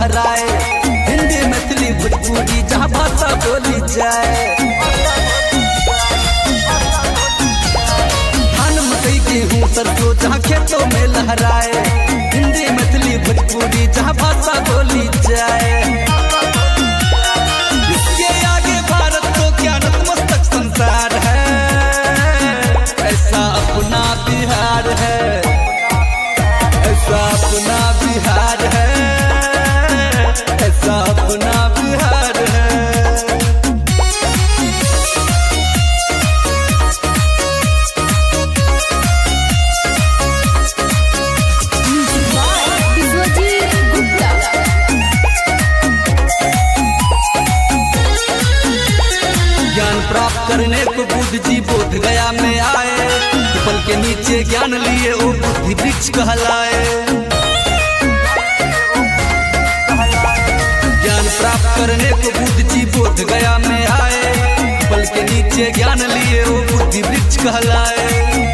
लहराए। हिंदी मैथिली भोजपुरी जहाँ भाषा बोली जाए। धान मकई गेहूँ सरसों जहाँ खेतों में लहराए। हिंदी मैथिली भोजपुरी जहाँ भाषा बोली जाए। इसके आगे भारत तो क्या नतमस्तक संसार है। ऐसा अपना बिहार है, ऐसा अपना बिहार है, ऐसा अपना बिहार है। ज्ञान प्राप्त करने को बुद्ध जी बोध गया में आए। पीपल के नीचे ज्ञान लिए वो बुद्धि वृक्ष कहलाए। ज्ञान प्राप्त करने को बुद्ध जी बोध गया में आए। पीपल के नीचे ज्ञान लिए वो बुद्धि वृक्ष कहलाए।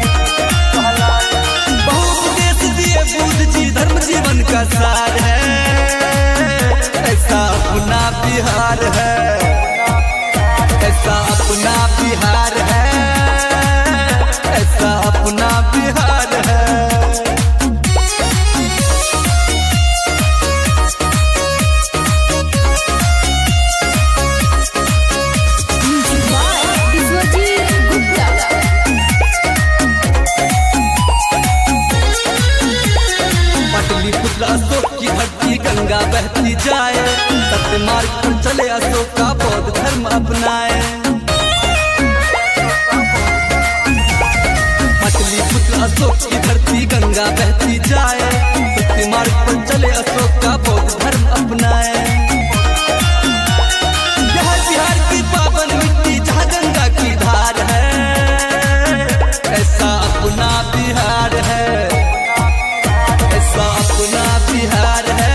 बहुउपदेश दिए बुद्ध जी धर्म जीवन का सार है। ऐसा अपना बिहार है, ऐसा अपना बिहार है, ऐसा अपना बिहार है। पाटलिपुत्र अशोक की धरती गंगा बहती जाए। सत्य मार्ग पर चले अशोक का बौद्ध धर्म अपनाए। पाटलिपुत्र अशोक की धरती गंगा बहती जाए। सत्य मार्ग पर चले अशोक का बौद्ध धर्म अपनाए। यह बिहार की पावन मिट्टी जहाँ गंगा की धार है। ऐसा अपना बिहार है, ऐसा अपना बिहार है,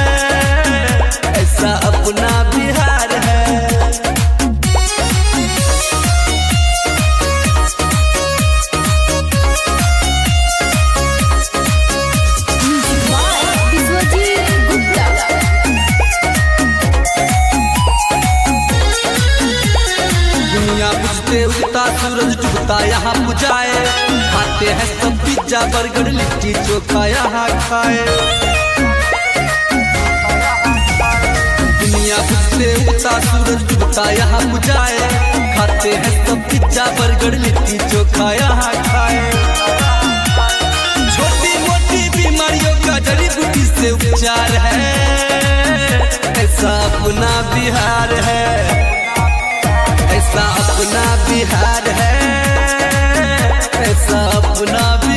ऐसा अपना बिहार है। दुनिया बुझते उगता सूरज डूबता यहाँ पुजाए। खाते हैं सब पिज्जा बर्गर लिट्टी चोखा यहाँ खाए। दुनिया बुझते उगता सूरज डूबता यहाँ पुजाए। खाते हैं सब पिज्जा बर्गर लिट्टी चोखा यहाँ खाए। छोटी मोटी बीमारियों का जड़ी बूटी से उपचार है। ऐसा अपना बिहार है, ऐसा अपना बिहार है, ऐसा अपना